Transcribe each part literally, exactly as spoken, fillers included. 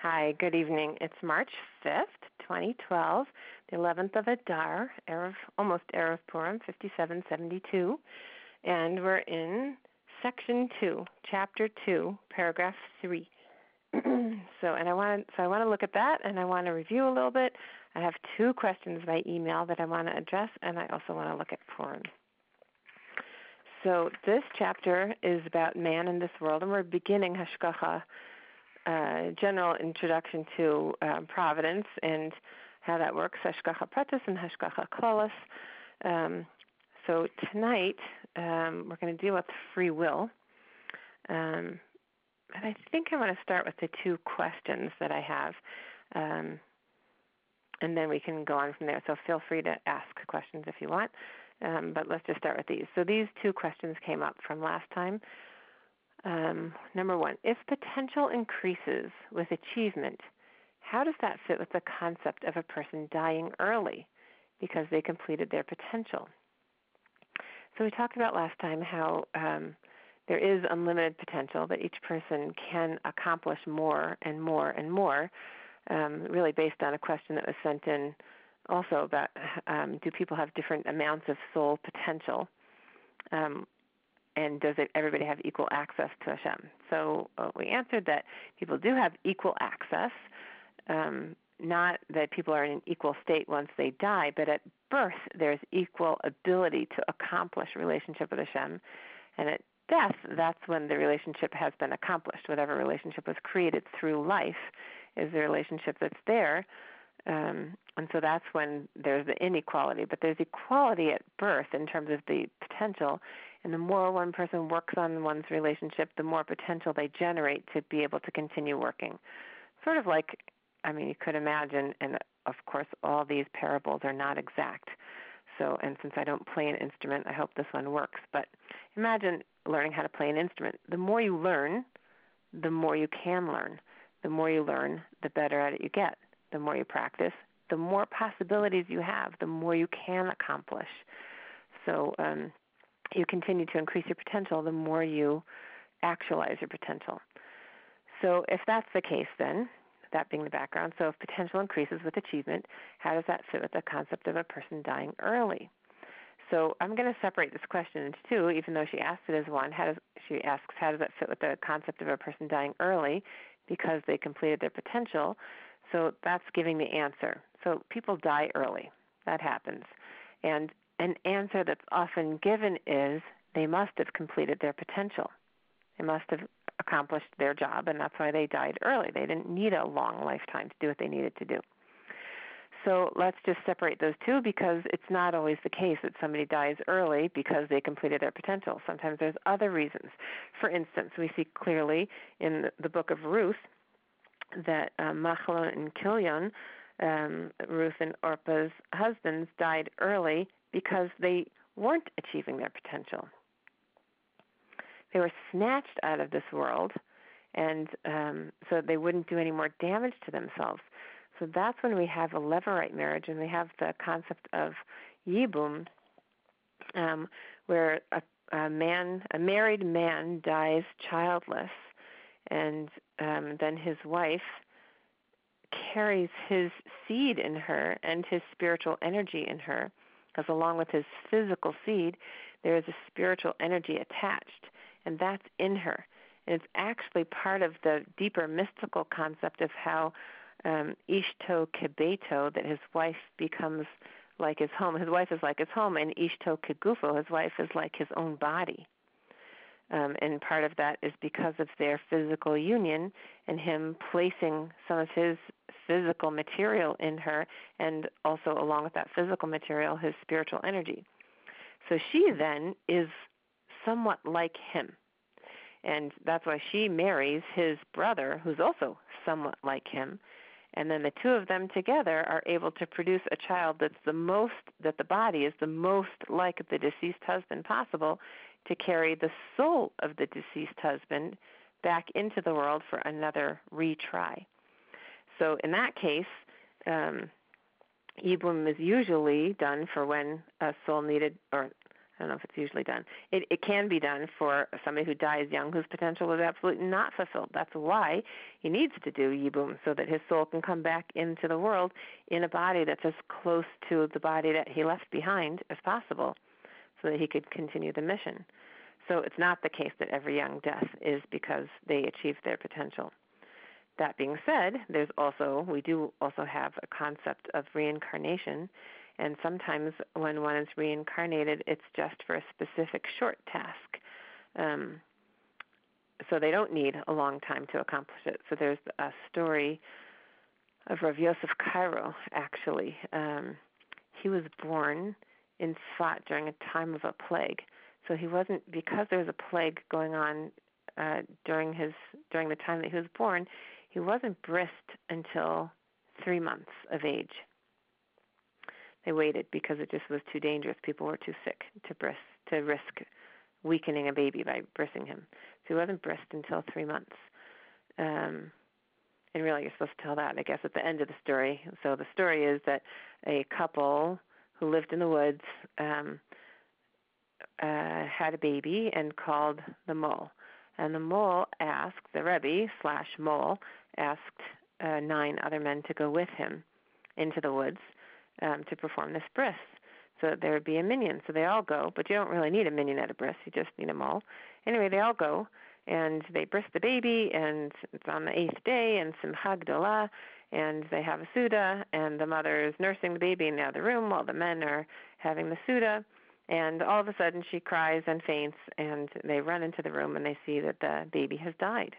Hi, good evening. It's March fifth, twenty twelve, the eleventh of Adar, Erev, almost Erev Purim, fifty-seven seventy-two, and we're in Section two, Chapter two, Paragraph three. so, and I want so I want to look at that, and I want to review a little bit. I have two questions by email that I want to address, and I also want to look at Purim. So this chapter is about man in this world, and we're beginning Hashgacha, uh, general introduction to uh, providence and how that works, Hashgacha Pratis and Hashgacha Klalos. Um, so tonight um, we're going to deal with free will. Um, and I think I want to start with the two questions that I have, um, and then we can go on from there. So feel free to ask questions if you want. Um, but let's just start with these. So these two questions came up from last time. Um, number one, if potential increases with achievement, how does that fit with the concept of a person dying early because they completed their potential? So we talked about last time how um, there is unlimited potential, that each person can accomplish more and more and more, um, really based on a question that was sent in also about um, do people have different amounts of soul potential, um, and does it, everybody have equal access to Hashem? So uh, we answered that people do have equal access, um, not that people are in an equal state once they die, but at birth there's equal ability to accomplish a relationship with Hashem, and at death that's when the relationship has been accomplished. Whatever relationship was created through life is the relationship that's there. Um, and so that's when there's the inequality. But there's equality at birth in terms of the potential. And the more one person works on one's relationship, the more potential they generate to be able to continue working. Sort of like, I mean, you could imagine, and of course all these parables are not exact. So, and since I don't play an instrument, I hope this one works. But imagine learning how to play an instrument. The more you learn, the more you can learn. The more you learn, the better at it you get. The more you practice, the more possibilities you have, the more you can accomplish. So um, you continue to increase your potential, the more you actualize your potential. So if that's the case then, that being the background, so if potential increases with achievement, how does that fit with the concept of a person dying early? So I'm going to separate this question into two, even though she asked it as one. How does, she asks, how does that fit with the concept of a person dying early because they completed their potential? So that's giving the answer. So people die early. That happens. And an answer that's often given is they must have completed their potential. They must have accomplished their job, and that's why they died early. They didn't need a long lifetime to do what they needed to do. So let's just separate those two, because it's not always the case that somebody dies early because they completed their potential. Sometimes there's other reasons. For instance, we see clearly in the book of Ruth that uh, Machlon and Kilion, um, Ruth and Orpah's husbands, died early because they weren't achieving their potential. They were snatched out of this world, and um, so they wouldn't do any more damage to themselves. So that's when we have a levirate marriage, and we have the concept of yibum, um, where a, a man, a married man, dies childless, and um, then his wife carries his seed in her and his spiritual energy in her, because along with his physical seed, there is a spiritual energy attached, and that's in her. And it's actually part of the deeper mystical concept of how um, Ishto Kebeto, that his wife becomes like his home. His wife is like his home, and Ishto Kegufo, his wife is like his own body. Um, and part of that is because of their physical union and him placing some of his physical material in her, and also along with that physical material, his spiritual energy. So she then is somewhat like him. And that's why she marries his brother, who's also somewhat like him. And then the two of them together are able to produce a child that's the most, that the body is the most like the deceased husband possible, to carry the soul of the deceased husband back into the world for another retry. So in that case, um, Yibum is usually done for when a soul needed, or don't know if it's usually done. It, it can be done for somebody who dies young whose potential was absolutely not fulfilled. That's why he needs to do Yibum, so that his soul can come back into the world in a body that's as close to the body that he left behind as possible, so that he could continue the mission. So it's not the case that every young death is because they achieved their potential. That being said, there's also, we do also have a concept of reincarnation, and sometimes when one is reincarnated, it's just for a specific short task. Um, so they don't need a long time to accomplish it. So there's a story of Rav Yosef Karo, actually. Um, he was born in Sfat during a time of a plague. So he wasn't, because there was a plague going on uh, during his during the time that he was born, he wasn't brised until three months of age. They waited because it just was too dangerous. People were too sick to bris to risk weakening a baby by brising him. So he wasn't brised until three months. Um, and really, you're supposed to tell that, I guess, at the end of the story. So the story is that a couple who lived in the woods um, uh, had a baby and called the mole. And the mole asked, the Rebbe slash mole, asked uh, nine other men to go with him into the woods um, to perform this bris, so that there would be a minyan. So they all go, but you don't really need a minyan at a bris, you just need a mole. Anyway, they all go, and they bris the baby, and it's on the eighth day, and Simcha Gdolah, and they have a Suda, and the mother is nursing the baby in the other room while the men are having the Suda. And all of a sudden she cries and faints, and they run into the room and they see that the baby has died.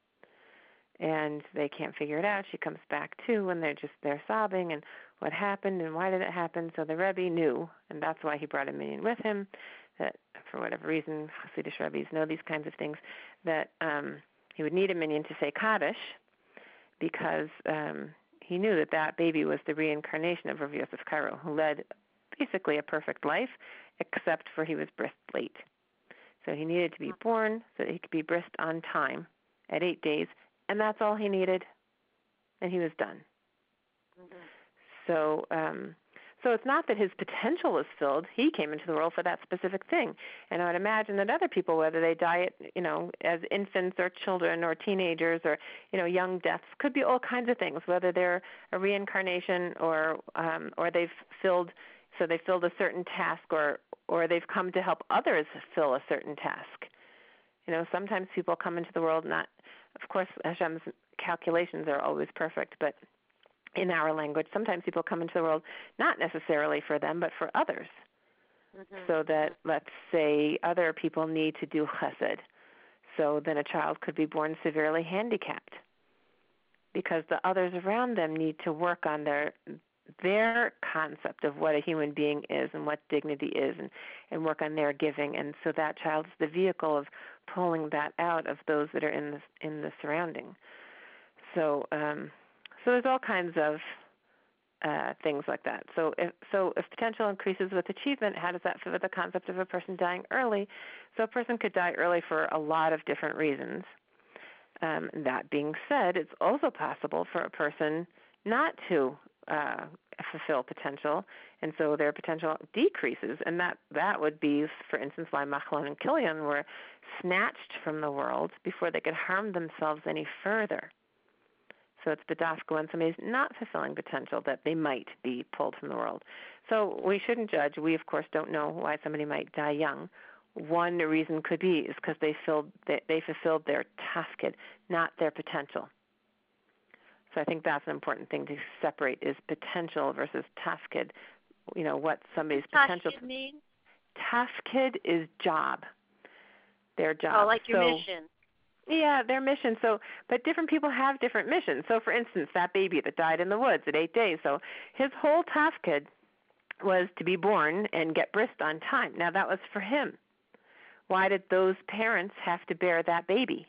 And they can't figure it out. She comes back too, and they're just they're sobbing, and what happened and why did it happen? So the Rebbe knew, and that's why he brought a minyan with him, that for whatever reason, Hasidic Rebbes know these kinds of things, that um, he would need a minyan to say Kaddish, because um, he knew that that baby was the reincarnation of Rav Yosef Karo, who led basically a perfect life, except for he was brised late. So he needed to be born so that he could be brised on time at eight days, and that's all he needed, and he was done. Mm-hmm. So um, so it's not that his potential was filled. He came into the world for that specific thing. And I would imagine that other people, whether they die at, you know, as infants or children or teenagers or, you know, young deaths, could be all kinds of things, whether they're a reincarnation or um, or they've filled So they filled a certain task, or, or they've come to help others fill a certain task. You know, sometimes people come into the world not, of course, Hashem's calculations are always perfect, but in our language, sometimes people come into the world not necessarily for them, but for others. Mm-hmm. So that, let's say, other people need to do chesed. So then a child could be born severely handicapped because the others around them need to work on their their concept of what a human being is and what dignity is, and, and work on their giving. And so that child's the vehicle of pulling that out of those that are in the, in the surrounding. So um, so there's all kinds of uh, things like that. So if, so if potential increases with achievement, how does that fit with the concept of a person dying early? So a person could die early for a lot of different reasons. Um, that being said, it's also possible for a person not to uh, fulfill potential, and so their potential decreases, and that, that would be, for instance, why Machlon and Kilian were snatched from the world before they could harm themselves any further. So it's bedafka when somebody's not fulfilling potential that they might be pulled from the world. So we shouldn't judge. We, of course, don't know why somebody might die young. One reason could be is because they, filled, they, they fulfilled their tafkid, not their potential. So I think that's an important thing to separate is potential versus tafkid. You know, what somebody's potential. Tafkid mean? Tafkid is job. Their job. Oh, like your so, mission. Yeah, their mission. So, but different people have different missions. So, for instance, that baby that died in the woods at eight days. So, his whole tafkid was to be born and get brised on time. Now, that was for him. Why did those parents have to bear that baby?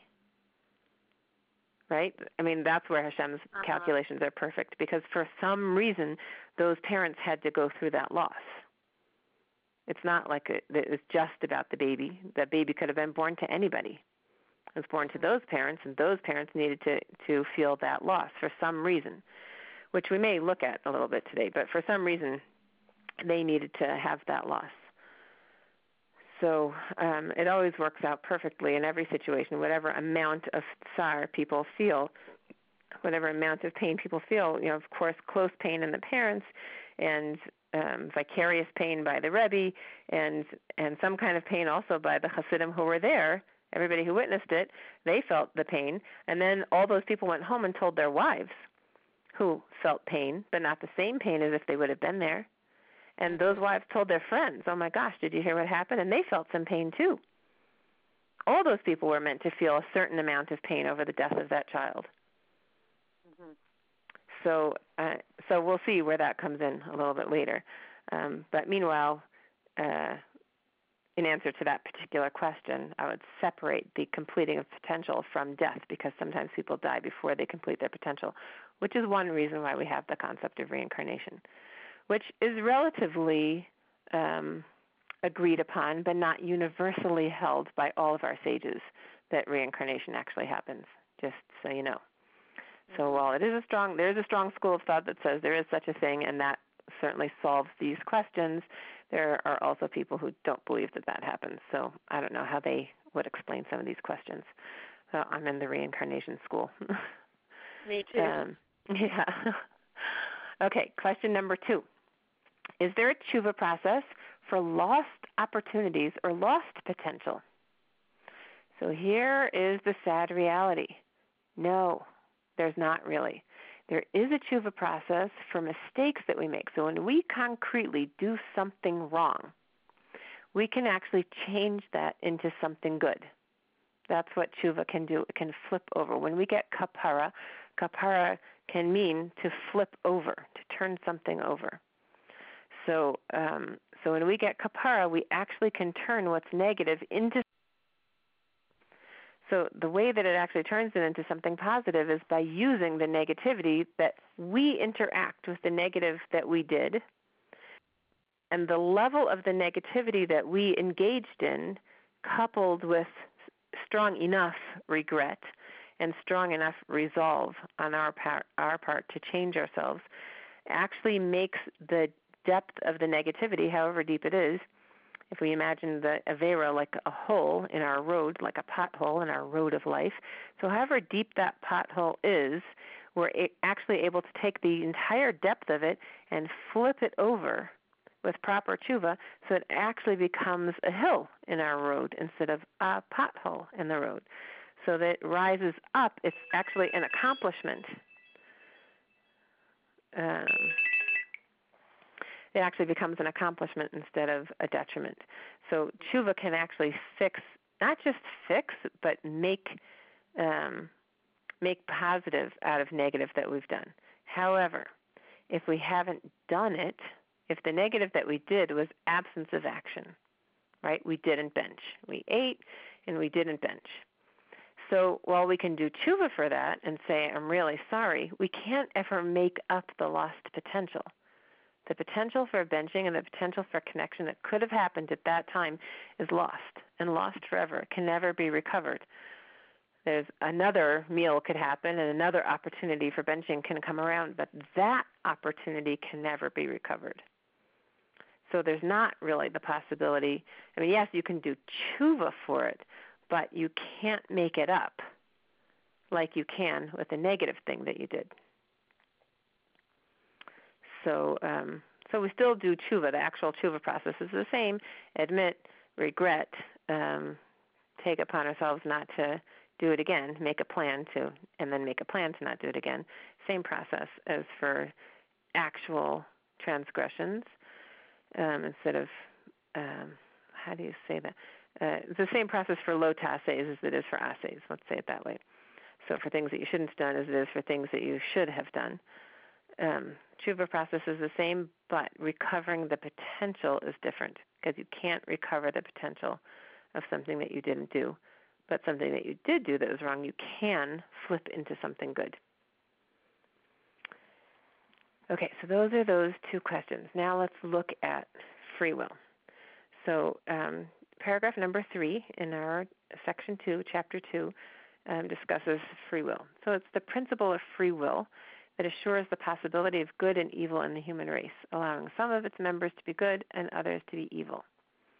Right? I mean, that's where Hashem's uh-huh. calculations are perfect, because for some reason, those parents had to go through that loss. It's not like it, it's just about the baby. That baby could have been born to anybody. It was born to those parents, and those parents needed to, to feel that loss for some reason, which we may look at a little bit today, but for some reason, they needed to have that loss. So um, it always works out perfectly in every situation. Whatever amount of tsar people feel, whatever amount of pain people feel, you know, of course, close pain in the parents, and um, vicarious pain by the Rebbe, and and some kind of pain also by the Hasidim who were there. Everybody who witnessed it, they felt the pain, and then all those people went home and told their wives, who felt pain, but not the same pain as if they would have been there. And those wives told their friends, "Oh my gosh, did you hear what happened?" And they felt some pain too. All those people were meant to feel a certain amount of pain over the death of that child. Mm-hmm. So, uh, so we'll see where that comes in a little bit later. Um, but meanwhile, uh, in answer to that particular question, I would separate the completing of potential from death, because sometimes people die before they complete their potential, which is one reason why we have the concept of reincarnation, which is relatively um, agreed upon, but not universally held by all of our sages, that reincarnation actually happens, just so you know. So while it is a strong, there is a strong school of thought that says there is such a thing, and that certainly solves these questions, there are also people who don't believe that that happens. So I don't know how they would explain some of these questions. So I'm in the reincarnation school. Me too. Um, yeah. Okay, question number two. Is there a tshuva process for lost opportunities or lost potential? So here is the sad reality. No, there's not really. There is a tshuva process for mistakes that we make. So when we concretely do something wrong, we can actually change that into something good. That's what tshuva can do. It can flip over. When we get kapara, kapara can mean to flip over, to turn something over. So, um, so when we get kapara, we actually can turn what's negative into. So the way that it actually turns it into something positive is by using the negativity that we interact with the negative that we did, and the level of the negativity that we engaged in, coupled with strong enough regret and strong enough resolve on our part, our part to change ourselves, actually makes the depth of the negativity, however deep it is. If we imagine the Avera like a hole in our road, like a pothole in our road of life, so however deep that pothole is, we're actually able to take the entire depth of it and flip it over with proper tshuva, so it actually becomes a hill in our road instead of a pothole in the road. So that it rises up, it's actually an accomplishment. Um, it actually becomes an accomplishment instead of a detriment. So tshuva can actually fix, not just fix, but make um, make positive out of negative that we've done. However, if we haven't done it, if the negative that we did was absence of action, right? We didn't bench. We ate and we didn't bench. So while we can do tshuva for that and say, I'm really sorry, we can't ever make up the lost potential. The potential for benching and the potential for connection that could have happened at that time is lost, and lost forever. It can never be recovered. There's another meal could happen and another opportunity for benching can come around, but that opportunity can never be recovered. So there's not really the possibility. I mean, yes, you can do tshuva for it, but you can't make it up like you can with a negative thing that you did. So um, so we still do tshuva. The actual tshuva process is the same. Admit, regret, um, take upon ourselves not to do it again, make a plan to, and then make a plan to not do it again. Same process as for actual transgressions. Um, instead of, um, how do you say that? Uh, it's the same process for lo tases as it is for ases. Let's say it that way. So for things that you shouldn't have done as it is for things that you should have done. Um, tshuva process is the same, but recovering the potential is different, because you can't recover the potential of something that you didn't do. But something that you did do that was wrong, you can flip into something good. Okay, so those are those two questions. Now let's look at free will. So um, paragraph number three in our section two, chapter two, um, discusses free will. So it's the principle of free will that assures the possibility of good and evil in the human race, allowing some of its members to be good and others to be evil.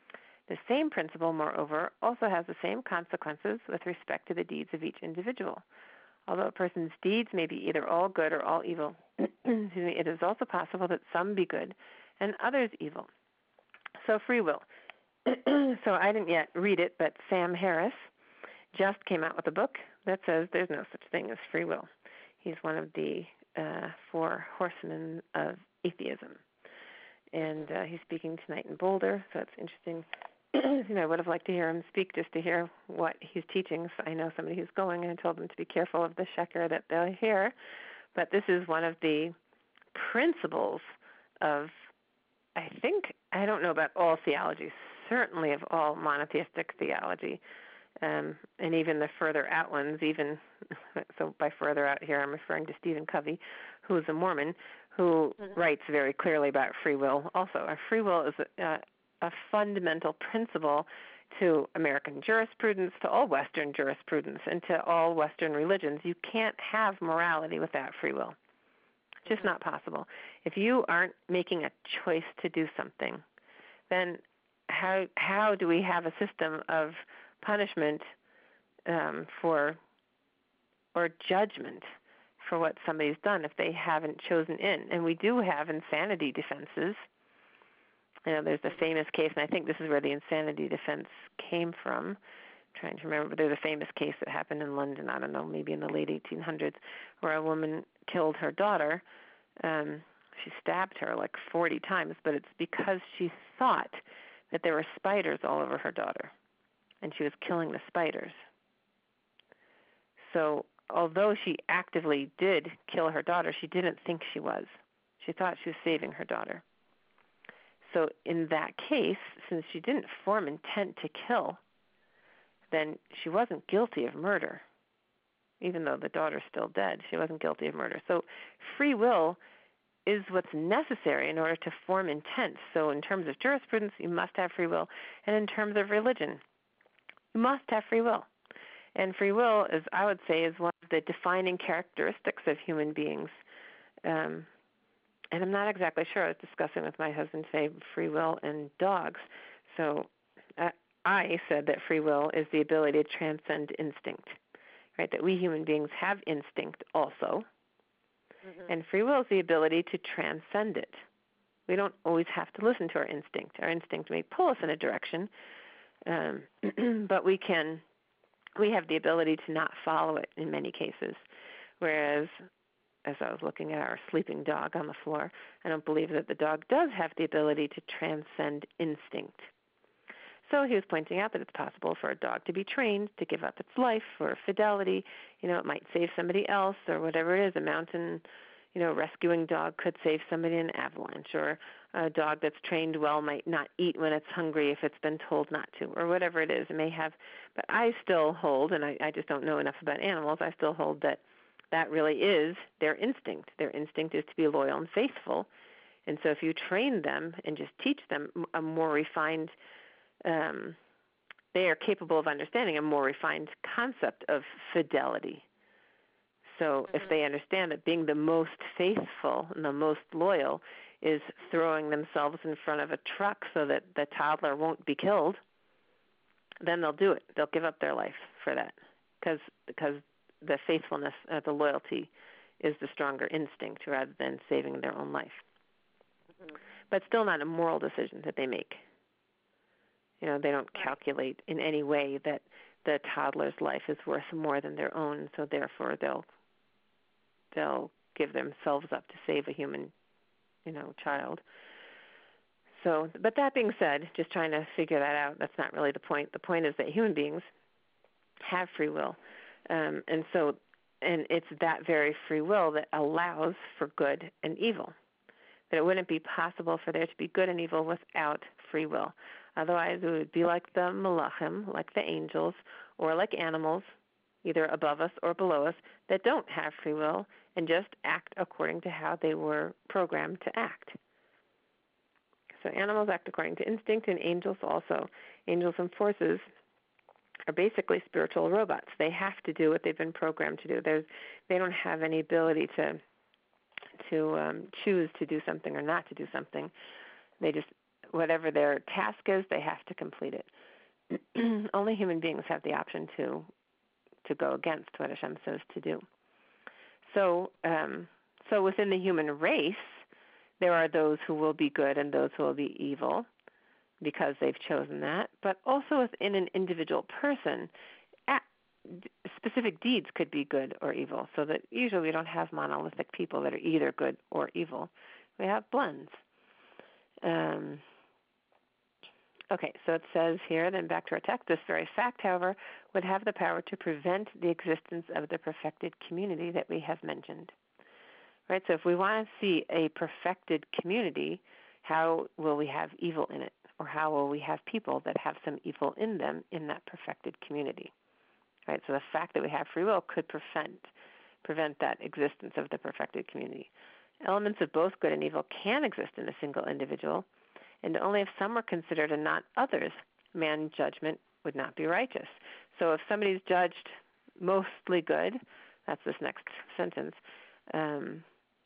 The same principle, moreover, also has the same consequences with respect to the deeds of each individual. Although a person's deeds may be either all good or all evil, excuse me, it is also possible that some be good and others evil. So free will. So I didn't yet read it, but Sam Harris just came out with a book that says there's no such thing as free will. He's one of the uh, four horsemen of atheism. And uh, he's speaking tonight in Boulder, so it's interesting. You know, I would have liked to hear him speak just to hear what he's teaching. So I know somebody who's going, and I told them to be careful of the sheker that they'll hear. But this is one of the principles of, I think, I don't know about all theology, certainly of all monotheistic theology, um, and even the further out ones, even, so by further out here I'm referring to Stephen Covey, who's a Mormon, who mm-hmm. writes very clearly about free will also. Our free will is a, a fundamental principle to American jurisprudence, to all Western jurisprudence, and to all Western religions. You can't have morality without free will. It's just mm-hmm. not possible. If you aren't making a choice to do something, then how how do we have a system of punishment um, for or judgment for what somebody's done if they haven't chosen in? And we do have insanity defenses. You know, there's a famous case, and I think this is where the insanity defense came from. I'm trying to remember, but there's a famous case that happened in London, I don't know, maybe in the late eighteen hundreds, where a woman killed her daughter. Um, she stabbed her like forty times, but it's because she thought that there were spiders all over her daughter, and she was killing the spiders. So although she actively did kill her daughter, she didn't think she was. She thought she was saving her daughter. So in that case, since she didn't form intent to kill, then she wasn't guilty of murder. Even though the daughter's still dead, she wasn't guilty of murder. So free will is what's necessary in order to form intent. So in terms of jurisprudence, you must have free will. And in terms of religion, you must have free will. And free will, is, I would say, is one of the defining characteristics of human beings. Um, and I'm not exactly sure. I was discussing with my husband today free will and dogs. So uh, I said that free will is the ability to transcend instinct, right? That we human beings have instinct also. Mm-hmm. And free will is the ability to transcend it. We don't always have to listen to our instinct. Our instinct may pull us in a direction, um, but we can, we have the ability to not follow it in many cases. Whereas, as I was looking at our sleeping dog on the floor, I don't believe that the dog does have the ability to transcend instinct. So he was pointing out that it's possible for a dog to be trained to give up its life for fidelity. You know, it might save somebody else or whatever it is. A mountain, you know, rescuing dog could save somebody in an avalanche, or a dog that's trained well might not eat when it's hungry if it's been told not to, or whatever it is. It may have, but I still hold, and I, I just don't know enough about animals, I still hold that that really is their instinct. Their instinct is to be loyal and faithful. And so if you train them and just teach them a more refined Um, they are capable of understanding a more refined concept of fidelity. So mm-hmm. if they understand that being the most faithful and the most loyal is throwing themselves in front of a truck so that the toddler won't be killed, then they'll do it. They'll give up their life for that because because the faithfulness, uh, the loyalty is the stronger instinct rather than saving their own life. Mm-hmm. But still not a moral decision that they make. You know, they don't calculate in any way that the toddler's life is worth more than their own, so therefore they'll they'll give themselves up to save a human, you know, child. So, but that being said, just trying to figure that out, that's not really the point. The point is that human beings have free will, um, and so, and it's that very free will that allows for good and evil. That it wouldn't be possible for there to be good and evil without free will. Otherwise, it would be like the malachim, like the angels, or like animals, either above us or below us, that don't have free will and just act according to how they were programmed to act. So animals act according to instinct, and angels also. Angels and forces are basically spiritual robots. They have to do what they've been programmed to do. There's, they don't have any ability to to um, choose to do something or not to do something. They just whatever their task is, they have to complete it. Only human beings have the option to to go against what Hashem says to do. So, um, so within the human race, there are those who will be good and those who will be evil because they've chosen that. But also within an individual person, specific deeds could be good or evil. So that usually we don't have monolithic people that are either good or evil. We have blends. Um, okay, so it says here, then back to our text, this very fact, however, would have the power to prevent the existence of the perfected community that we have mentioned. Right, so if we want to see a perfected community, how will we have evil in it? Or how will we have people that have some evil in them in that perfected community? Right, so the fact that we have free will could prevent prevent that existence of the perfected community. Elements of both good and evil can exist in a single individual, and only if some were considered and not others, man's judgment would not be righteous. So if somebody's judged mostly good, that's this next sentence, um,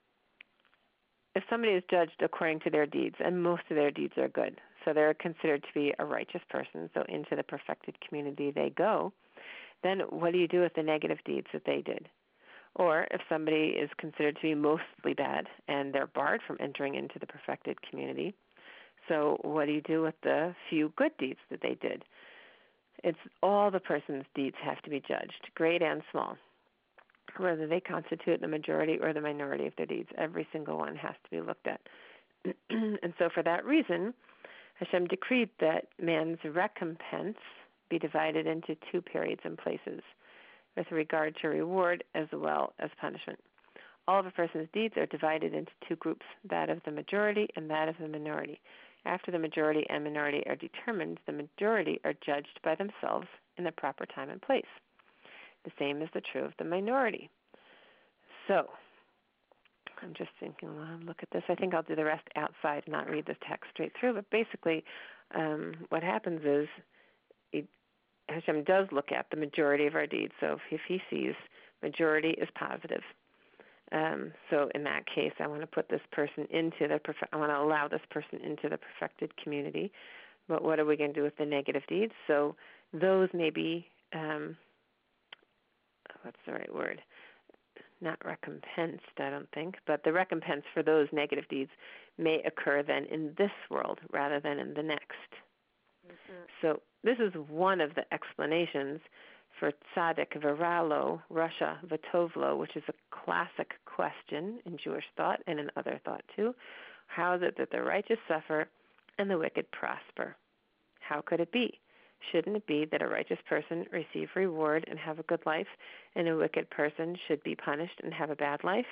if somebody is judged according to their deeds, and most of their deeds are good, so they're considered to be a righteous person, so into the perfected community they go, then what do you do with the negative deeds that they did? Or if somebody is considered to be mostly bad and they're barred from entering into the perfected community, so what do you do with the few good deeds that they did? It's all the person's deeds have to be judged, great and small, whether they constitute the majority or the minority of their deeds. Every single one has to be looked at. And so for that reason, Hashem decreed that man's recompense be divided into two periods and places with regard to reward as well as punishment. All of a person's deeds are divided into two groups, that of the majority and that of the minority. After the majority and minority are determined, the majority are judged by themselves in the proper time and place. The same is the true of the minority. So, I'm just thinking, well, look at this. I think I'll do the rest outside, not read the text straight through. But basically, um, what happens is it, Hashem does look at the majority of our deeds. So if, if he sees majority is positive, um, so in that case, I want to put this person into the, I want to allow this person into the perfected community. But what are we going to do with the negative deeds? So those may be, um, what's the right word? Not recompensed, I don't think, but the recompense for those negative deeds may occur then in this world rather than in the next. Mm-hmm. So this is one of the explanations for Tzaddik Viralo, Russia Vatovlo, which is a classic question in Jewish thought and in other thought too. How is it that the righteous suffer and the wicked prosper? How could it be? Shouldn't it be that a righteous person receive reward and have a good life, and a wicked person should be punished and have a bad life?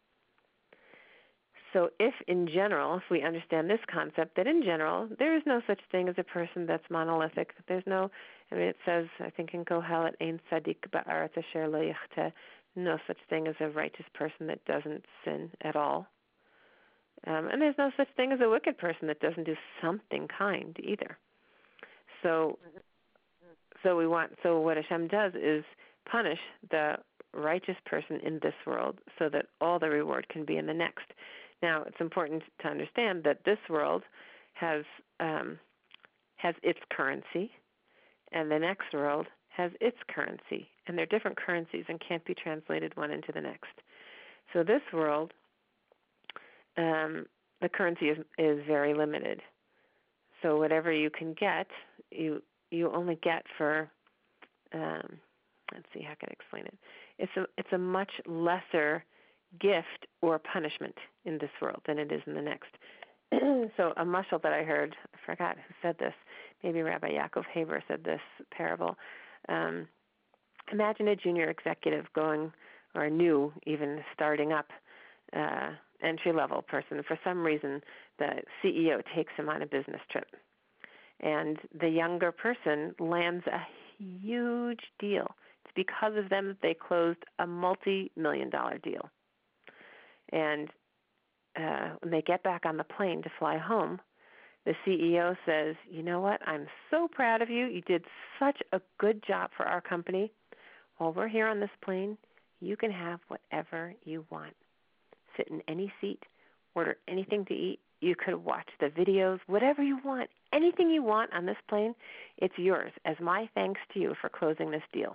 So if in general, if we understand this concept, that in general, there is no such thing as a person that's monolithic. There's no, I mean, it says, I think in Kohelet, Ein Tzadik Ba'aretz Asher Lo Yichteh, no such thing as a righteous person that doesn't sin at all. Um, and there's no such thing as a wicked person that doesn't do something kind either. So, so we want. So what Hashem does is punish the righteous person in this world, so that all the reward can be in the next. Now, it's important to understand that this world has um, has its currency, and the next world has its currency, and they're different currencies and can't be translated one into the next. So this world, um, the currency is is very limited. So whatever you can get, you you only get for, um, let's see, how can I explain it? It's a it's a much lesser gift or punishment in this world than it is in the next. So a mashal that I heard, I forgot who said this, maybe Rabbi Yaakov Haber said this parable. Um, imagine a junior executive going, or a new, even starting up, uh, entry-level person. For some reason, the C E O takes him on a business trip. And the younger person lands a huge deal. It's because of them that they closed a multi-million dollar deal. And uh, when they get back on the plane to fly home, the C E O says, you know what, I'm so proud of you. You did such a good job for our company. While we're here on this plane, you can have whatever you want. Sit in any seat, order anything to eat, You could watch the videos, whatever you want, anything you want on this plane, it's yours as my thanks to you for closing this deal.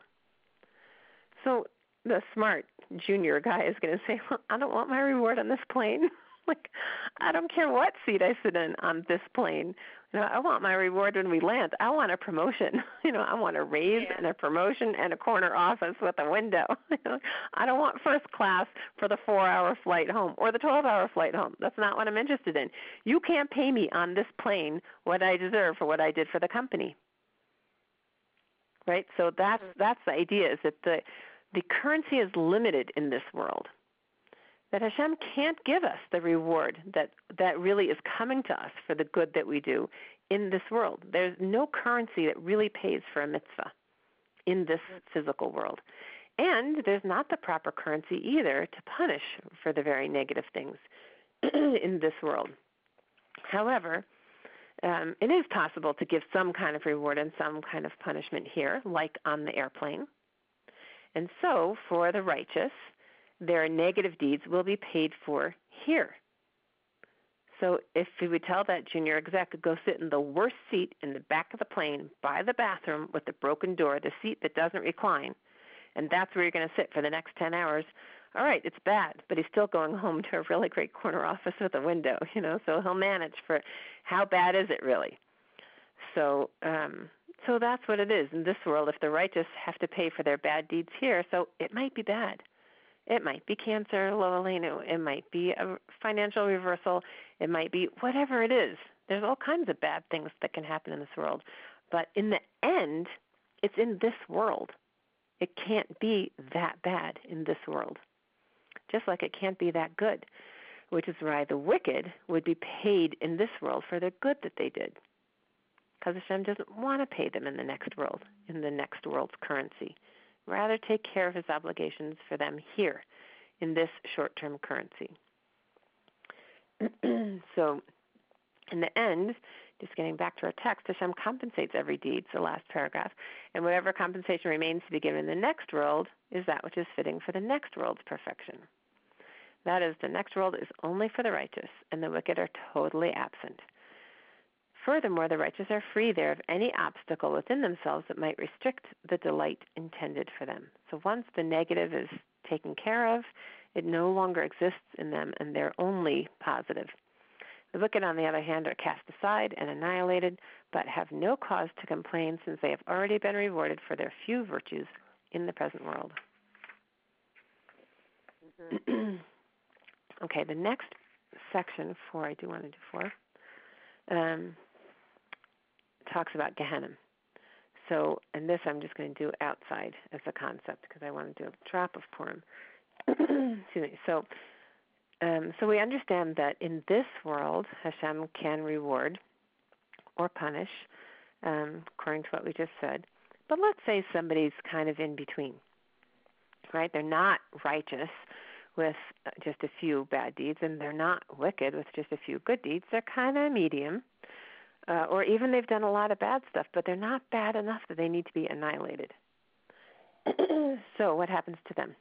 So the smart junior guy is going to say, well, I don't want my reward on this plane. Like, I don't care what seat I sit in on this plane. You know, I want my reward when we land. I want a promotion. You know, I want a raise Yeah. and a promotion and a corner office with a window. You know, I don't want first class for the four-hour flight home or the twelve-hour flight home. That's not what I'm interested in. You can't pay me on this plane what I deserve for what I did for the company. Right? So that's that's the idea, is that the the currency is limited in this world. That Hashem can't give us the reward that, that really is coming to us for the good that we do in this world. There's no currency that really pays for a mitzvah in this physical world. And there's not the proper currency either to punish for the very negative things in this world. However, um, it is possible to give some kind of reward and some kind of punishment here, like on the airplane. And so for the righteous, their negative deeds will be paid for here. So if we would tell that junior exec to go sit in the worst seat in the back of the plane by the bathroom with the broken door, the seat that doesn't recline, and that's where you're going to sit for the next ten hours, all right, it's bad, but he's still going home to a really great corner office with a window, you know, so he'll manage for how bad is it really. So um, so that's what it is in this world. If the righteous have to pay for their bad deeds here, so it might be bad. It might be cancer, Lo Aleinu. It might be a financial reversal. It might be whatever it is. There's all kinds of bad things that can happen in this world. But in the end, it's in this world. It can't be that bad in this world, just like it can't be that good, which is why the wicked would be paid in this world for the good that they did, because Hashem doesn't want to pay them in the next world, in the next world's currency. Rather take care of his obligations for them here in this short-term currency. So in the end, just getting back to our text, Hashem compensates every deed, the last paragraph, and whatever compensation remains to be given in the next world is that which is fitting for the next world's perfection. That is, the next world is only for the righteous, and the wicked are totally absent. Furthermore, the righteous are free there of any obstacle within themselves that might restrict the delight intended for them. So once the negative is taken care of, it no longer exists in them, and they're only positive. The wicked, on the other hand, are cast aside and annihilated, but have no cause to complain since they have already been rewarded for their few virtues in the present world. Mm-hmm. Okay, the next section, four, I do want to do four, um, talks about Gehenna. So, and this I'm just going to do outside as a concept because I want to do a drop of Purim. Excuse me. So, um, so we understand that in this world, Hashem can reward or punish, um, according to what we just said. But let's say somebody's kind of in between, right? They're not righteous with just a few bad deeds, and they're not wicked with just a few good deeds. They're kind of medium. Uh, or even they've done a lot of bad stuff, but they're not bad enough that they need to be annihilated. So what happens to them?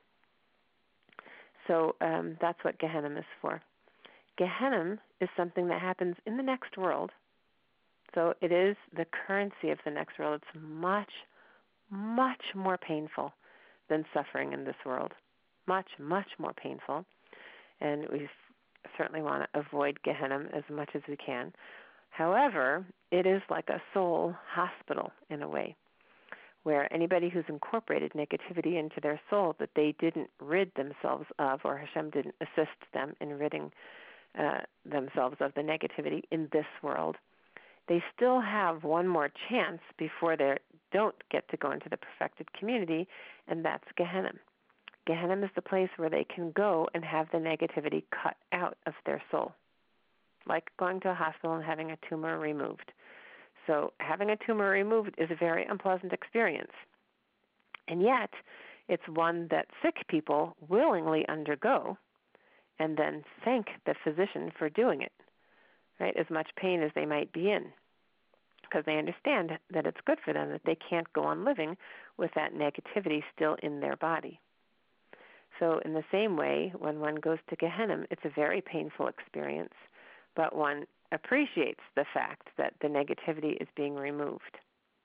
So um, that's what Gehenna is for. Gehenna is something that happens in the next world. So it is the currency of the next world. It's much, much more painful than suffering in this world. Much, much more painful. And we certainly want to avoid Gehenna as much as we can. However, it is like a soul hospital in a way, where anybody who's incorporated negativity into their soul that they didn't rid themselves of, or Hashem didn't assist them in ridding uh, themselves of the negativity in this world, they still have one more chance before they don't get to go into the perfected community, and that's Gehenna. Gehenna is the place where they can go and have the negativity cut out of their soul, like going to a hospital and having a tumor removed. So having a tumor removed is a very unpleasant experience. And yet, it's one that sick people willingly undergo and then thank the physician for doing it, right, as much pain as they might be in, because they understand that it's good for them, that they can't go on living with that negativity still in their body. So in the same way, when one goes to Gehenna, it's a very painful experience, but one appreciates the fact that the negativity is being removed.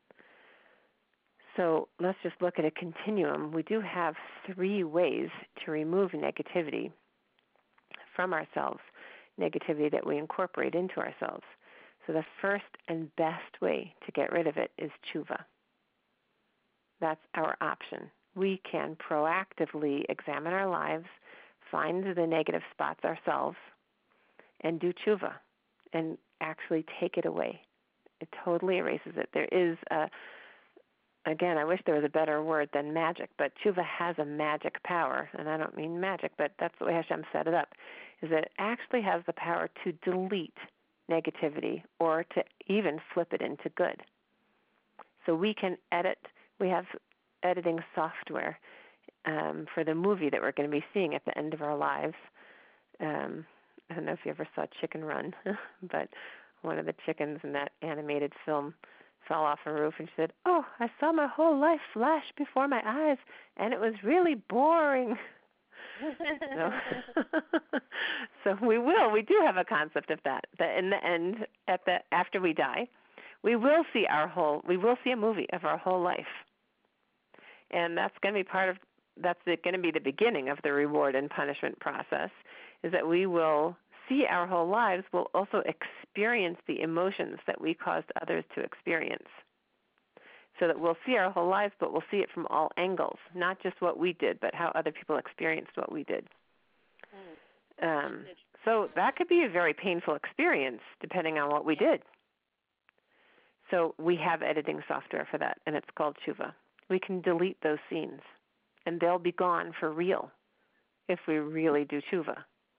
So let's just look at a continuum. We do have three ways to remove negativity from ourselves, negativity that we incorporate into ourselves. So the first and best way to get rid of it is tshuva. That's our option. We can proactively examine our lives, find the negative spots ourselves, and do tshuva and actually take it away. It totally erases it. There is a, again, I wish there was a better word than magic, but tshuva has a magic power, and I don't mean magic, but that's the way Hashem set it up, is that it actually has the power to delete negativity or to even flip it into good. So we can edit, we have editing software um, for the movie that we're going to be seeing at the end of our lives. Um, I don't know if you ever saw Chicken Run, but one of the chickens in that animated film fell off a roof and she said, "Oh, I saw my whole life flash before my eyes, and it was really boring." so, so we will. We do have a concept of that. That in the end, at the after we die, we will see our whole. We will see a movie of our whole life, and that's going to be part of. That's going to be the beginning of the reward and punishment process. Is that we will see our whole lives. We'll also experience the emotions that we caused others to experience. So that we'll see our whole lives, but we'll see it from all angles, not just what we did, but how other people experienced what we did. Um, so that could be a very painful experience, depending on what we did. So we have editing software for that, and it's called tshuva. We can delete those scenes, and they'll be gone for real if we really do tshuva.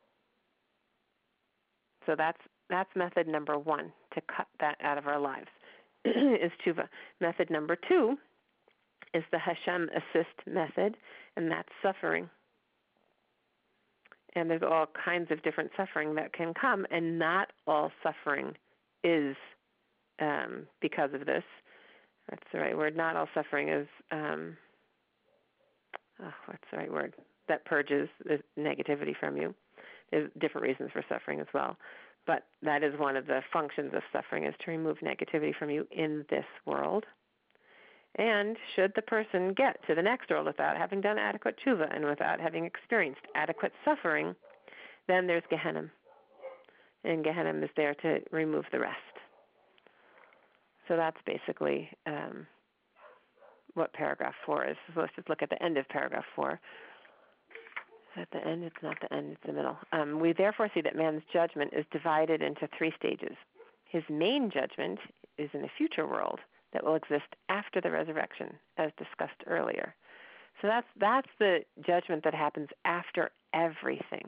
So that's that's method number one, to cut that out of our lives. Is tshuva. Method number two is the Hashem assist method, and that's suffering. And there's all kinds of different suffering that can come, and not all suffering is um, because of this. That's the right word. Not all suffering is, um, oh, what's the right word? That purges the negativity from you. There's different reasons for suffering as well. But that is one of the functions of suffering, is to remove negativity from you in this world. And should the person get to the next world without having done adequate tshuva and without having experienced adequate suffering, then there's Gehenna. And Gehenna is there to remove the rest. So that's basically um, what paragraph four is. So let's just look at the end of paragraph four. At the end, it's not the end, it's the middle. Um, we therefore see that man's judgment is divided into three stages. His main judgment is in a future world that will exist after the resurrection, as discussed earlier. So that's that's the judgment that happens after everything.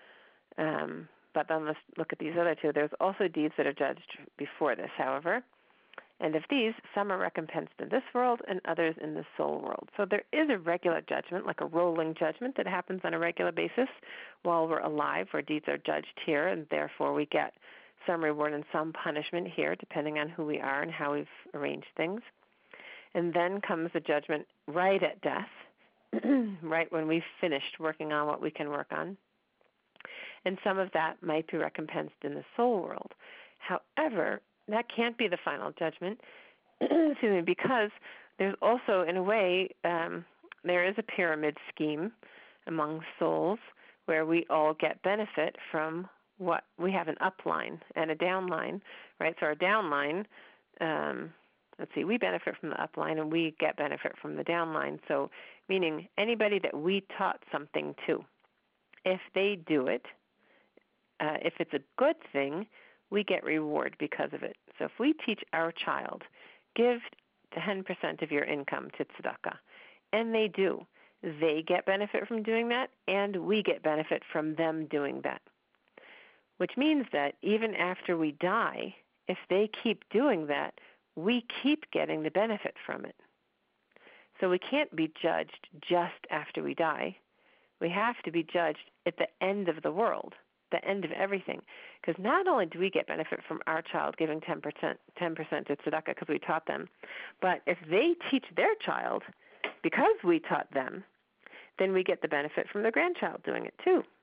Um, but then let's look at these other two. There's also deeds that are judged before this, however. And of these, some are recompensed in this world and others in the soul world. So there is a regular judgment, like a rolling judgment that happens on a regular basis while we're alive, where deeds are judged here, and therefore we get some reward and some punishment here, depending on who we are and how we've arranged things. And then comes the judgment right at death, right when we've finished working on what we can work on. And some of that might be recompensed in the soul world. However, that can't be the final judgment, excuse me, because there's also, in a way, um, there is a pyramid scheme among souls where we all get benefit from what we have, an upline and a downline, right? So our downline, um, let's see, we benefit from the upline and we get benefit from the downline. So meaning anybody that we taught something to, if they do it, uh, if it's a good thing, we get reward because of it. So if we teach our child, give ten percent of your income to tzedakah, and they do, they get benefit from doing that, and we get benefit from them doing that. Which means that even after we die, if they keep doing that, we keep getting the benefit from it. So we can't be judged just after we die. We have to be judged at the end of the world, the end of everything. Because not only do we get benefit from our child giving ten percent, ten percent to tzedakah because we taught them, but if they teach their child because we taught them, then we get the benefit from the grandchild doing it too.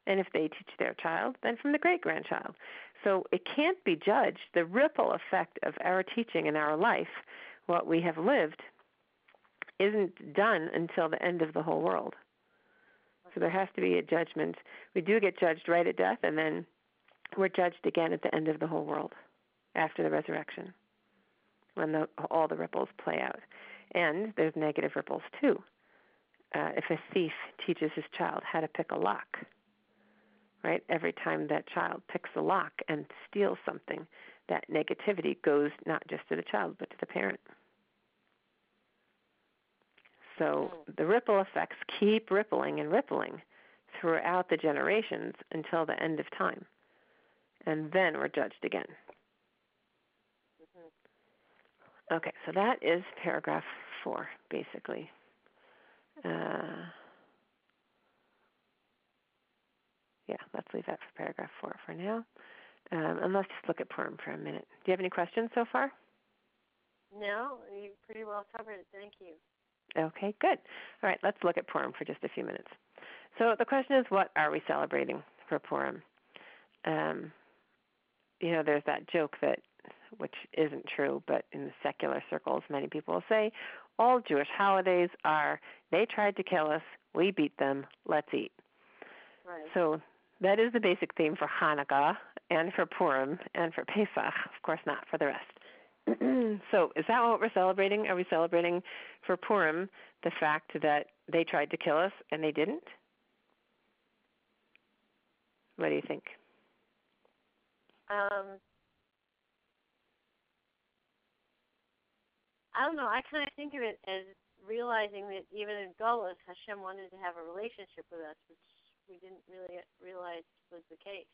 And if they teach their child, then from the great-grandchild. So it can't be judged. The ripple effect of our teaching in our life, what we have lived, isn't done until the end of the whole world. So there has to be a judgment. We do get judged right at death, and then we're judged again at the end of the whole world, after the resurrection, when the, all the ripples play out. And there's negative ripples too. Uh, if a thief teaches his child how to pick a lock, right? Every time that child picks a lock and steals something, that negativity goes not just to the child, but to the parent. So the ripple effects keep rippling and rippling throughout the generations until the end of time. And then we're judged again. Okay, so that is paragraph four, basically. Uh, yeah, let's leave that for paragraph four for now. Um, and let's just look at Purim for a minute. Do you have any questions so far? No, you pretty well covered it. Thank you. Okay, good. All right, let's look at Purim for just a few minutes. So the question is, what are we celebrating for Purim? Um, you know, there's that joke that, which isn't true, but in the secular circles, many people will say, all Jewish holidays are, they tried to kill us, we beat them, let's eat. Right. So that is the basic theme for Hanukkah and for Purim and for Pesach, of course not for the rest. So is that what we're celebrating? Are we celebrating for Purim the fact that they tried to kill us and they didn't? What do you think? Um, I don't know. I kind of think of it as realizing that even in Golos, Hashem wanted to have a relationship with us, which we didn't really realize was the case.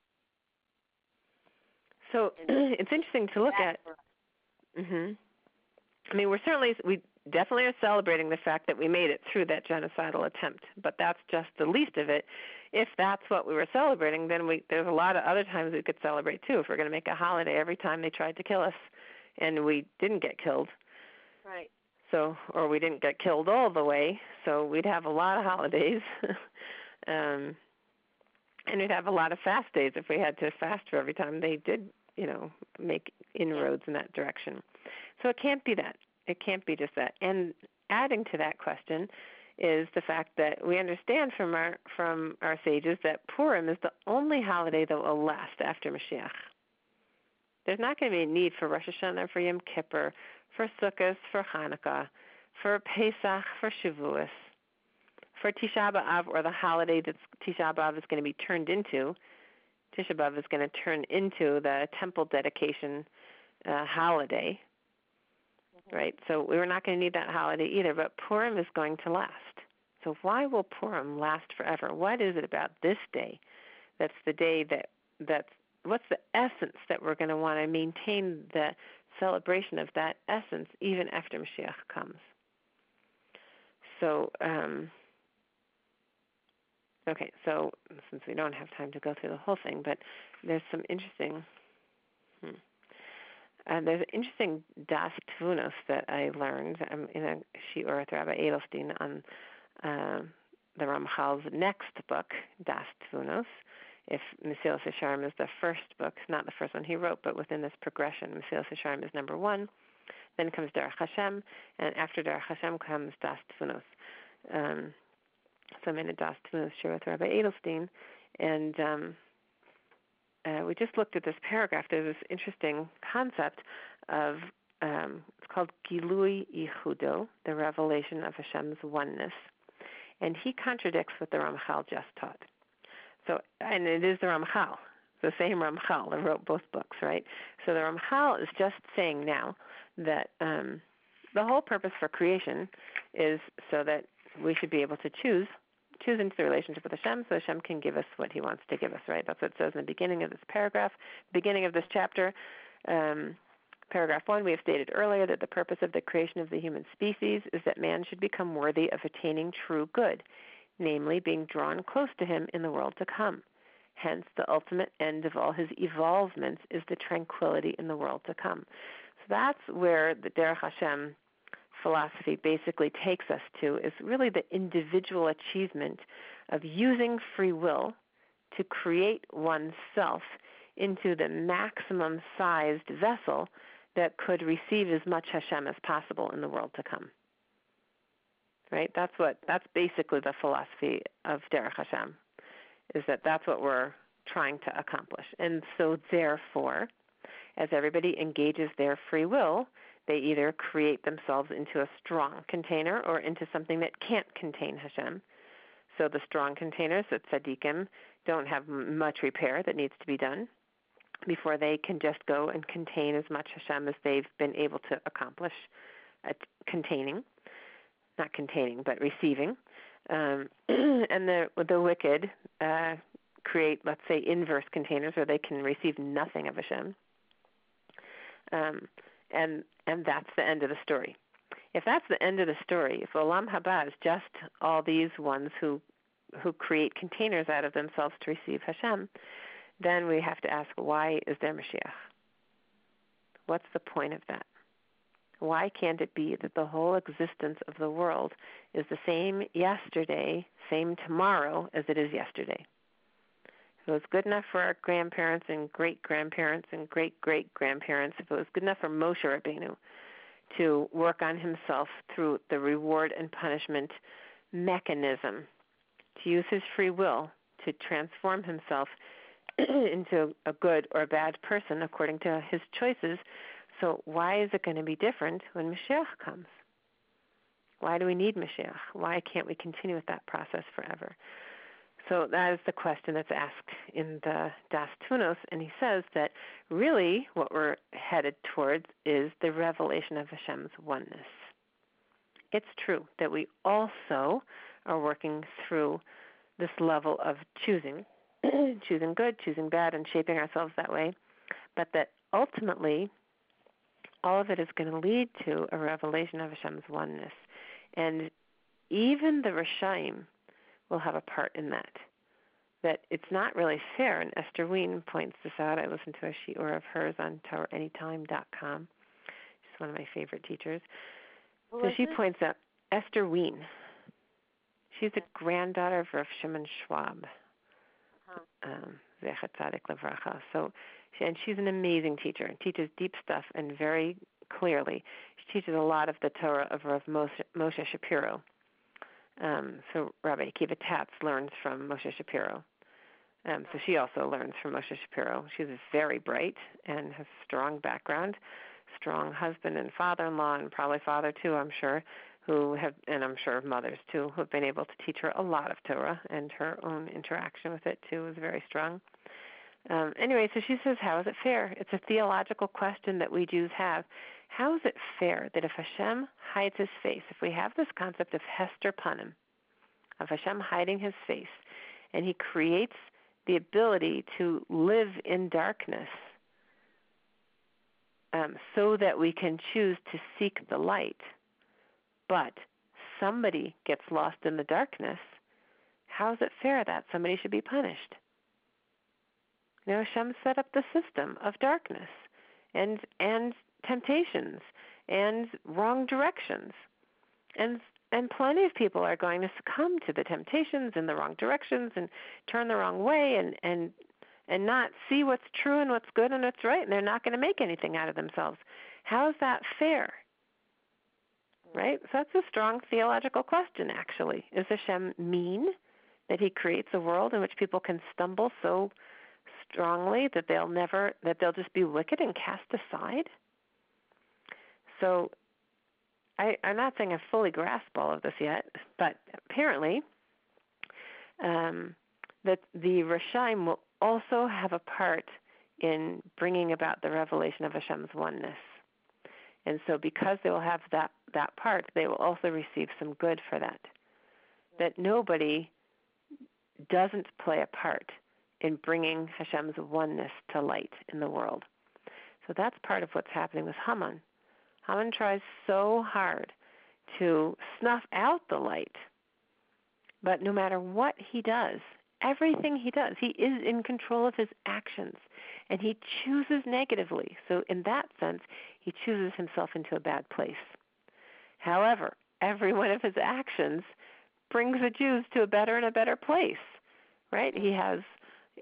So it's interesting to look at. Mhm. I mean, we're certainly, we definitely are celebrating the fact that we made it through that genocidal attempt, but that's just the least of it. If that's what we were celebrating, then we there's a lot of other times we could celebrate too. If we're going to make a holiday every time they tried to kill us and we didn't get killed. Right. So, or we didn't get killed all the way, so we'd have a lot of holidays. um, and we'd have a lot of fast days if we had to fast for every time they did, you know, make inroads in that direction. So it can't be that. It can't be just that. And adding to that question is the fact that we understand from our from our sages that Purim is the only holiday that will last after Mashiach. There's not going to be a need for Rosh Hashanah, for Yom Kippur, for Sukkot, for Hanukkah, for Pesach, for Shavuos, for Tisha B'Av, or the holiday that Tisha B'Av is going to be turned into. Tisha B'Av is going to turn into the temple dedication uh, holiday, mm-hmm. right? So we're not going to need that holiday either, but Purim is going to last. So why will Purim last forever? What is it about this day that's the day that, that's, what's the essence that we're going to want to maintain the celebration of that essence even after Mashiach comes? So, um, okay, so since we don't have time to go through the whole thing, but there's some interesting, hmm, uh, there's an interesting Das Tvunos that I learned um, in a shiur with Rabbi Edelstein on uh, the Ramchal's next book, Das Tvunos. If Mesilas Yesharim is the first book, not the first one he wrote, but within this progression, Mesilas Yesharim is number one, then comes Derech Hashem, and after Derech Hashem comes Das Tvunos. Um, So I'm in a Das Tvunos shiur with Rabbi Edelstein, and um, uh, we just looked at this paragraph. There's this interesting concept of, um, it's called Gilui Yichudo, the revelation of Hashem's oneness, and he contradicts what the Ramchal just taught. So, and it is the Ramchal, the same Ramchal that wrote both books, right? So the Ramchal is just saying now that um, the whole purpose for creation is so that we should be able to choose choose into the relationship with Hashem so Hashem can give us what he wants to give us, right? That's what it says in the beginning of this paragraph, beginning of this chapter. Um, paragraph one, we have stated earlier that the purpose of the creation of the human species is that man should become worthy of attaining true good, namely being drawn close to him in the world to come. Hence, the ultimate end of all his evolvements is the tranquility in the world to come. So that's where the Derech Hashem philosophy basically takes us to, is really the individual achievement of using free will to create oneself into the maximum sized vessel that could receive as much Hashem as possible in the world to come. Right? That's what that's basically the philosophy of Derech Hashem, is that that's what we're trying to accomplish. And so therefore, as everybody engages their free will, they either create themselves into a strong container or into something that can't contain Hashem. So the strong containers, the tzaddikim, don't have much repair that needs to be done before they can just go and contain as much Hashem as they've been able to accomplish at containing. Not containing, but receiving. Um, and the the wicked uh, create, let's say, inverse containers where they can receive nothing of Hashem. Um, and and that's the end of the story. If that's the end of the story, if Olam Haba is just all these ones who who create containers out of themselves to receive Hashem, then we have to ask, why is there Mashiach? What's the point of that? Why can't it be that the whole existence of the world is the same yesterday, same tomorrow as it is yesterday? If it was good enough for our grandparents and great-grandparents and great-great-grandparents, if it was good enough for Moshe Rabbeinu to work on himself through the reward and punishment mechanism, to use his free will to transform himself into a good or a bad person according to his choices, so why is it going to be different when Mashiach comes? Why do we need Mashiach? Why can't we continue with that process forever? So that is the question that's asked in the Das Tunos, and he says that really what we're headed towards is the revelation of Hashem's oneness. It's true that we also are working through this level of choosing, choosing good, choosing bad, and shaping ourselves that way, but that ultimately all of it is going to lead to a revelation of Hashem's oneness. And even the Rishaim will have a part in that. That it's not really fair, and Esther Wien points this out. I listened to a shiur of hers on torah anytime dot com. She's one of my favorite teachers. Who so she it? points out, Esther Wien. She's the granddaughter of Rav Shimon Schwab. Um, Zecher Tzadik Levracha. So, she, and she's an amazing teacher and teaches deep stuff and very clearly. She teaches a lot of the Torah of Rav Moshe, Moshe Shapiro. Um, so Rabbi Akiva Tatz learns from Moshe Shapiro. Um, so she also learns from Moshe Shapiro. She's very bright and has a strong background, strong husband and father-in-law, and probably father too, I'm sure, who have, and I'm sure mothers too, who have been able to teach her a lot of Torah, and her own interaction with it too is very strong. Um, anyway, so she says, how is it fair? It's a theological question that we Jews have. How is it fair that if Hashem hides his face, if we have this concept of Hester Panim, of Hashem hiding his face, and he creates the ability to live in darkness um, so that we can choose to seek the light, but somebody gets lost in the darkness, how is it fair that somebody should be punished? You know, Hashem set up the system of darkness and and temptations and wrong directions. And and plenty of people are going to succumb to the temptations and the wrong directions and turn the wrong way and, and and not see what's true and what's good and what's right, and they're not going to make anything out of themselves. How is that fair? Right? So that's a strong theological question, actually. Is Hashem mean that he creates a world in which people can stumble so strongly that they'll never, that they'll just be wicked and cast aside? So I, I'm not saying I fully grasp all of this yet, but apparently um, that the Rishaim will also have a part in bringing about the revelation of Hashem's oneness. And so because they will have that, that part, they will also receive some good for that. That nobody doesn't play a part in bringing Hashem's oneness to light in the world. So that's part of what's happening with Haman. Haman tries so hard to snuff out the light, but no matter what he does, everything he does, he is in control of his actions, and he chooses negatively. So in that sense, he chooses himself into a bad place. However, every one of his actions brings the Jews to a better and a better place, right? He has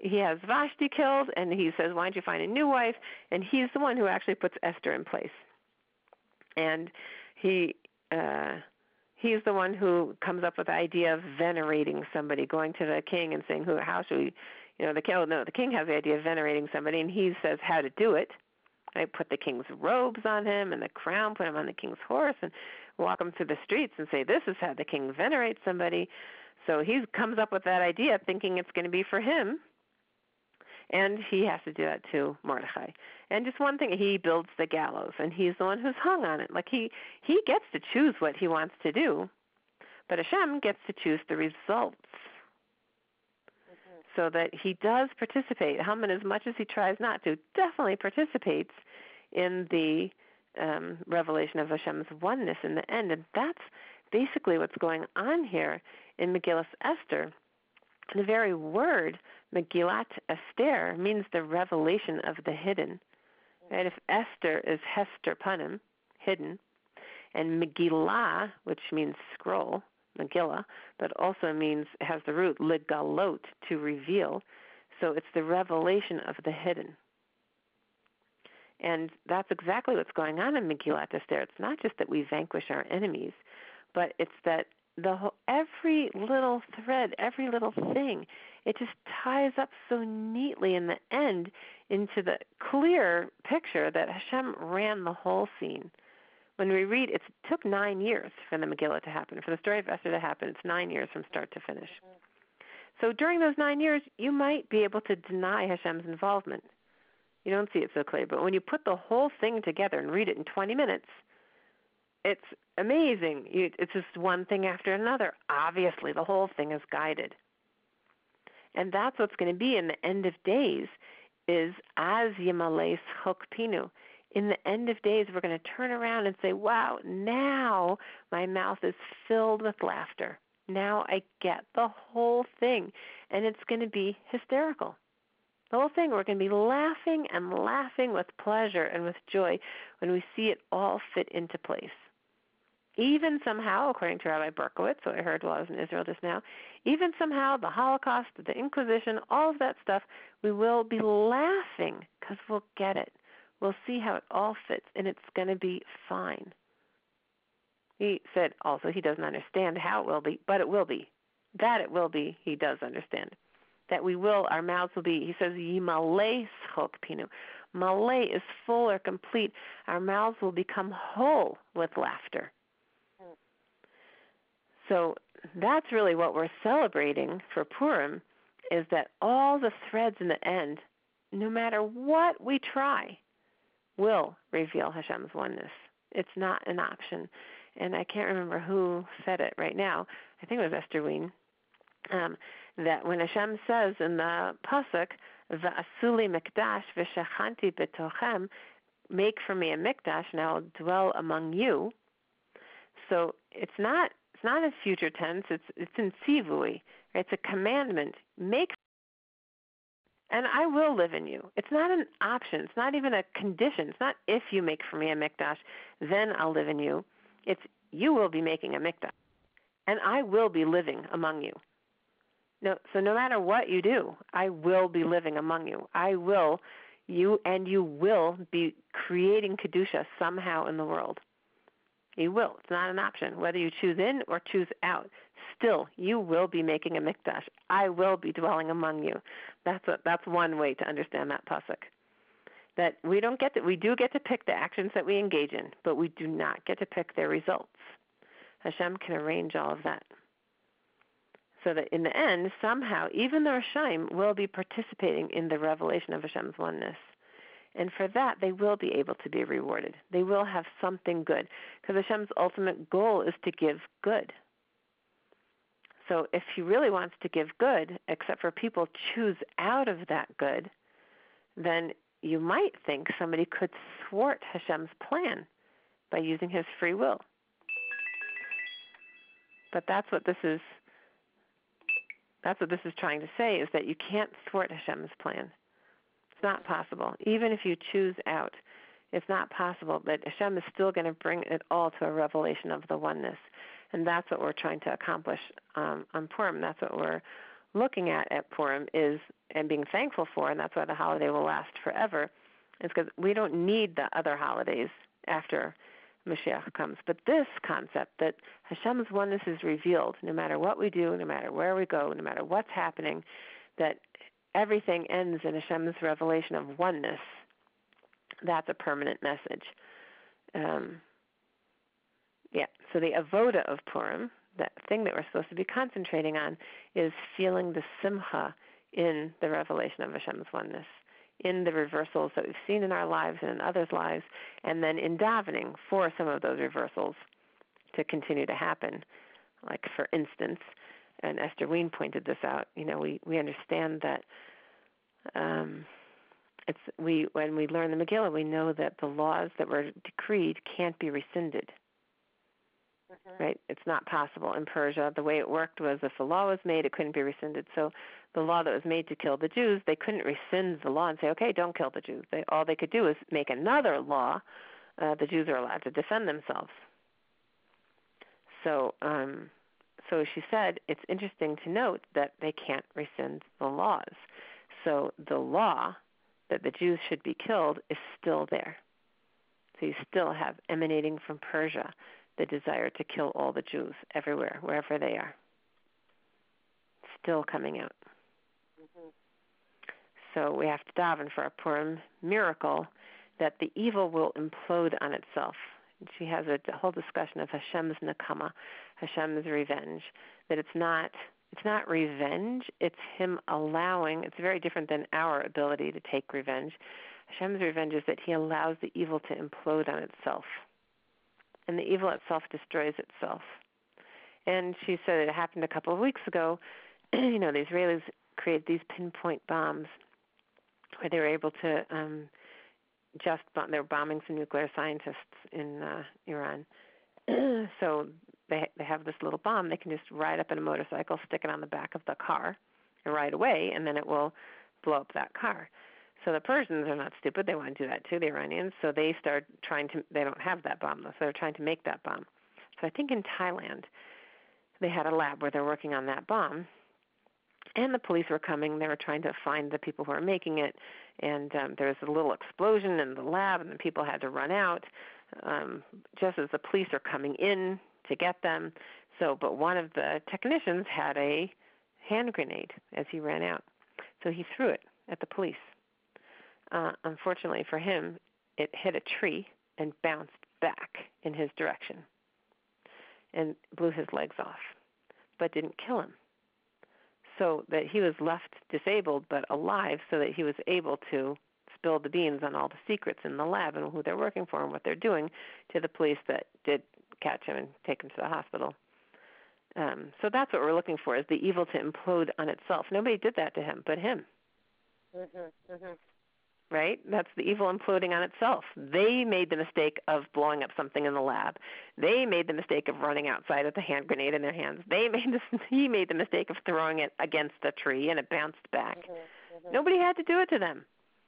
he has Vashti killed, and he says, why don't you find a new wife? And he's the one who actually puts Esther in place. And he uh, he's the one who comes up with the idea of venerating somebody, going to the king and saying, "Who? How should we?" You know, the king. No, the king has the idea of venerating somebody, and he says how to do it. I put the king's robes on him and the crown, put him on the king's horse, and walk him through the streets and say, "This is how the king venerates somebody." So he comes up with that idea, thinking it's going to be for him. And he has to do that to Mordechai. And just one thing, he builds the gallows, and he's the one who's hung on it. Like he, he gets to choose what he wants to do, but Hashem gets to choose the results. Mm-hmm. So that he does participate. Haman, as much as he tries not to, definitely participates in the um, revelation of Hashem's oneness in the end. And that's basically what's going on here in Megillas Esther. The very word Megillat Esther means the revelation of the hidden. Right? If Esther is Hester Panim, hidden, and Megillah, which means scroll, Megillah, but also means, has the root legalot, to reveal. So it's the revelation of the hidden. And that's exactly what's going on in Megillat Esther. It's not just that we vanquish our enemies, but it's that the whole, every little thread, every little thing, it just ties up so neatly in the end into the clear picture that Hashem ran the whole scene. When we read, it took nine years for the Megillah to happen, for the story of Esther to happen. It's nine years from start to finish. Mm-hmm. So during those nine years, you might be able to deny Hashem's involvement. You don't see it so clear, but when you put the whole thing together and read it in twenty minutes, it's amazing. You, it's just one thing after another. Obviously, the whole thing is guided. And that's what's going to be in the end of days, is as Yimalei Schok Pinu. In the end of days, we're going to turn around and say, wow, now my mouth is filled with laughter. Now I get the whole thing. And it's going to be hysterical. The whole thing, we're going to be laughing and laughing with pleasure and with joy when we see it all fit into place. Even somehow, according to Rabbi Berkowitz, so I heard while I was in Israel just now, even somehow the Holocaust, the Inquisition, all of that stuff, we will be laughing because we'll get it. We'll see how it all fits, and it's going to be fine. He said also he doesn't understand how it will be, but it will be. That it will be, he does understand. That we will, our mouths will be, he says, Yimalei Schok Pinu. Malay is full or complete. Our mouths will become whole with laughter. So that's really what we're celebrating for Purim, is that all the threads in the end, no matter what we try, will reveal Hashem's oneness. It's not an option. And I can't remember who said it right now. I think it was Esther Wien. Um, that when Hashem says in the pasuk, "V'asuli mikdash v'shachanti betochem," make for me a mikdash, and I will dwell among you. So it's not it's not in future tense. It's it's in tzivui. It's a commandment. Make, and I will live in you. It's not an option. It's not even a condition. It's not if you make for me a mikdash, then I'll live in you. It's you will be making a mikdash, and I will be living among you. No, so no matter what you do, I will be living among you. I will, you and you will be creating Kedusha somehow in the world. You will. It's not an option. Whether you choose in or choose out, still, you will be making a mikdash. I will be dwelling among you. That's a, that's one way to understand that pasuk. That we don't get to, we do get to pick the actions that we engage in, but we do not get to pick their results. Hashem can arrange all of that. So that in the end, somehow, even the Rishaim will be participating in the revelation of Hashem's oneness. And for that, they will be able to be rewarded. They will have something good, because Hashem's ultimate goal is to give good. So if he really wants to give good, except for people choose out of that good, then you might think somebody could thwart Hashem's plan by using his free will. But that's what this is That's what this is trying to say, is that you can't thwart Hashem's plan. It's not possible. Even if you choose out, it's not possible. But Hashem is still going to bring it all to a revelation of the oneness. And that's what we're trying to accomplish um, on Purim. That's what we're looking at at Purim is, and being thankful for, and that's why the holiday will last forever, is because we don't need the other holidays after Mashiach comes. But this concept that Hashem's oneness is revealed no matter what we do, no matter where we go, no matter what's happening, that everything ends in Hashem's revelation of oneness, that's a permanent message. Um, yeah, so the avoda of Purim, that thing that we're supposed to be concentrating on, is feeling the simcha in the revelation of Hashem's oneness, in the reversals that we've seen in our lives and in others' lives, and then in davening for some of those reversals to continue to happen. Like, for instance, and Esther Wien pointed this out, you know, we, we understand that um, it's we when we learn the Megillah, we know that the laws that were decreed can't be rescinded. Mm-hmm. Right? It's not possible. In Persia, the way it worked was if a law was made, it couldn't be rescinded. So the law that was made to kill the Jews, they couldn't rescind the law and say, okay, don't kill the Jews. They, all they could do is make another law. Uh, the Jews are allowed to defend themselves. So, um, so she said, it's interesting to note that they can't rescind the laws. So the law that the Jews should be killed is still there. So you still have emanating from Persia the desire to kill all the Jews everywhere, wherever they are. Still coming out. Mm-hmm. So we have to daven for a Purim miracle that the evil will implode on itself. And she has a, a whole discussion of Hashem's nakama, Hashem's revenge, that it's not it's not revenge, it's him allowing, it's very different than our ability to take revenge. Hashem's revenge is that he allows the evil to implode on itself. And the evil itself destroys itself. And she said it happened a couple of weeks ago. You know, the Israelis created these pinpoint bombs where they were able to um, just bomb, they were bombing some nuclear scientists in uh, Iran. So they they have this little bomb. They can just ride up in a motorcycle, stick it on the back of the car, and ride away, and then it will blow up that car. So the Persians are not stupid. They want to do that too, the Iranians. So they start trying to, they don't have that bomb, though, so they're trying to make that bomb. So I think in Thailand, they had a lab where they're working on that bomb. And the police were coming. They were trying to find the people who were making it. And um, there was a little explosion in the lab, and the people had to run out um, just as the police are coming in to get them. So, but one of the technicians had a hand grenade as he ran out. So he threw it at the police. Uh, unfortunately for him, it hit a tree and bounced back in his direction and blew his legs off, but didn't kill him. So that he was left disabled but alive, so that he was able to spill the beans on all the secrets in the lab and who they're working for and what they're doing to the police that did catch him and take him to the hospital. Um, so that's what we're looking for, is the evil to implode on itself. Nobody did that to him but him. Mm-hmm, mm-hmm. Right? That's the evil imploding on itself. They made the mistake of blowing up something in the lab. They made the mistake of running outside with a hand grenade in their hands. They made this, he made the mistake of throwing it against a tree and it bounced back. Mm-hmm, mm-hmm. Nobody had to do it to them.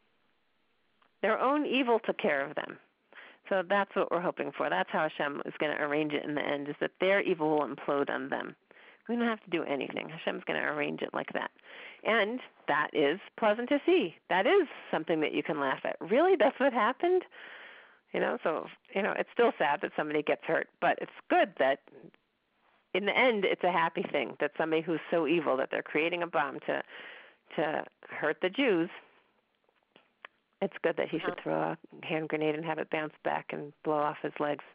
Their own evil took care of them. So that's what we're hoping for. That's how Hashem is going to arrange it in the end, is that their evil will implode on them. We don't have to do anything. Hashem's going to arrange it like that. And that is pleasant to see. That is something that you can laugh at. Really? That's what happened? You know, so, you know, it's still sad that somebody gets hurt, but it's good that in the end it's a happy thing that somebody who's so evil that they're creating a bomb to to hurt the Jews, it's good that he should throw a hand grenade and have it bounce back and blow off his legs.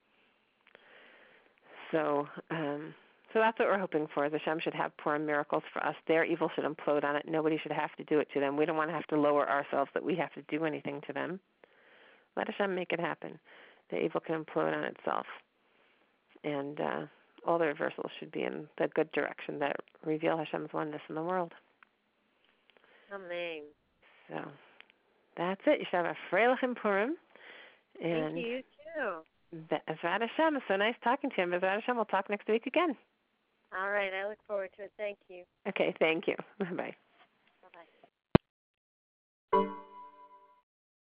So, um So that's what we're hoping for. The Hashem should have Purim miracles for us. Their evil should implode on it. Nobody should have to do it to them. We don't want to have to lower ourselves that we have to do anything to them. Let Hashem make it happen. The evil can implode on itself. And uh, all the reversals should be in the good direction that reveal Hashem's oneness in the world. Amen. So that's it. You should have a Freilichen Purim. And thank you, you too. Bezrat Hashem. It's so nice talking to you. And Bezrat Hashem, we'll talk next week again. All right. I look forward to it. Thank you. Okay. Thank you. Bye-bye. Bye-bye.